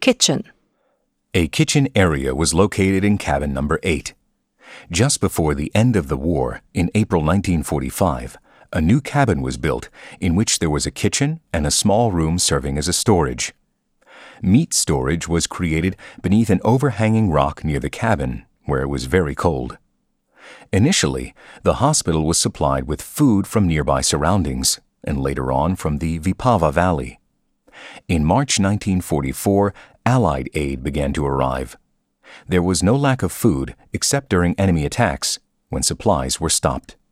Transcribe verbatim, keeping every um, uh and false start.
Kitchen. A kitchen area was located in cabin number eight. Just before the end of the war, in April nineteen forty-five, a new cabin was built in which there was a kitchen and a small room serving as a storage. Meat storage was created beneath an overhanging rock near the cabin, where it was very cold. Initially, the hospital was supplied with food from nearby surroundings, and later on from the Vipava Valley. In March nineteen forty-four, Allied aid began to arrive. There was no lack of food except during enemy attacks, when supplies were stopped.